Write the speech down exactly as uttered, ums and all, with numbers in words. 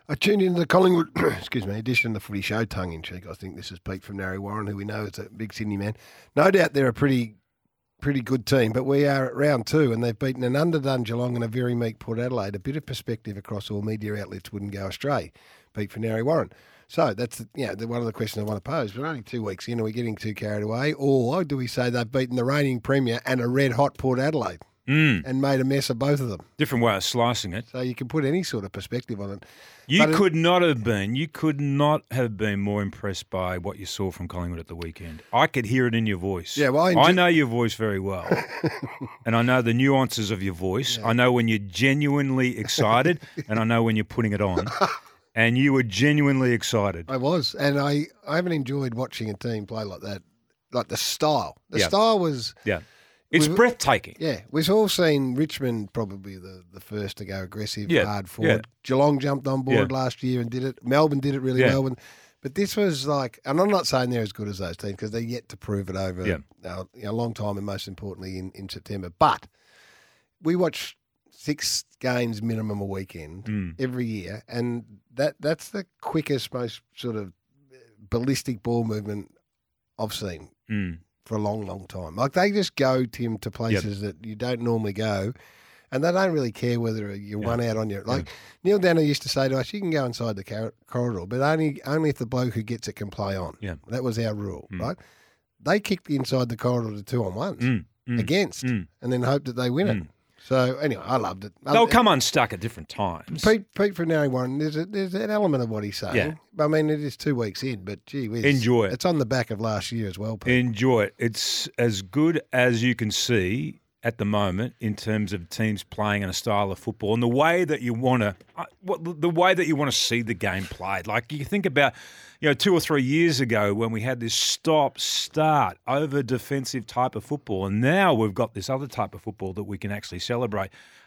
I tuned into the Collingwood, excuse me, edition of the Footy Show, tongue in cheek. I think this is Pete from Narry Warren, who we know is a big Sydney man. No doubt they're a pretty pretty good team, but we are at round two and they've beaten an underdone Geelong and a very meek Port Adelaide. A bit of perspective across all media outlets wouldn't go astray. Pete from Narry Warren. So that's the, you know, the, one of the questions I want to pose. We're only two weeks in. Are we getting too carried away? Or do we say they've beaten the reigning premier and a red-hot Port Adelaide mm. and made a mess of both of them? Different way of slicing it. So you can put any sort of perspective on it. You but could it, not have been, you could not have been more impressed by what you saw from Collingwood at the weekend. I could hear it in your voice. Yeah, well, I, enjoy- I know your voice very well. And I know the nuances of your voice. Yeah. I know when you're genuinely excited and I know when you're putting it on. And you were genuinely excited. I was. And I, I haven't enjoyed watching a team play like that. Like the style. The yeah. style was... Yeah. It's we've, breathtaking. Yeah. We've all seen Richmond probably the, the first to go aggressive, yeah. hard forward. Yeah. Geelong jumped on board yeah. last year and did it. Melbourne did it really yeah. well. But this was like... And I'm not saying they're as good as those teams because they're yet to prove it over yeah. uh, a long time and most importantly in, in September. But we watch six games minimum a weekend mm. every year and that that's the quickest, most sort of ballistic ball movement I've seen. Mm. For a long, long time. Like they just go, Tim, to places yep. that you don't normally go and they don't really care whether you're yeah. one out on your... Like yeah. Neil Danner used to say to us, you can go inside the car- corridor, but only only if the bloke who gets it can play on. Yeah. That was our rule, mm. right? They kicked inside the corridor to two on ones mm. Mm. against mm. and then hoped that they win mm. it. So anyway, I loved it. They'll come unstuck at different times. Pete, Pete from Narry Warren, there's, a, there's an element of what he's saying. Yeah. I mean, it is two weeks in, but gee whiz. Enjoy it. It's on the back of last year as well, Pete. Enjoy it. It's as good as you can see at the moment in terms of teams playing in a style of football and the way that you want to, the way that you want to see the game played. Like you think about, you know, two or three years ago when we had this stop, start, over defensive type of football, and now we've got this other type of football that we can actually celebrate.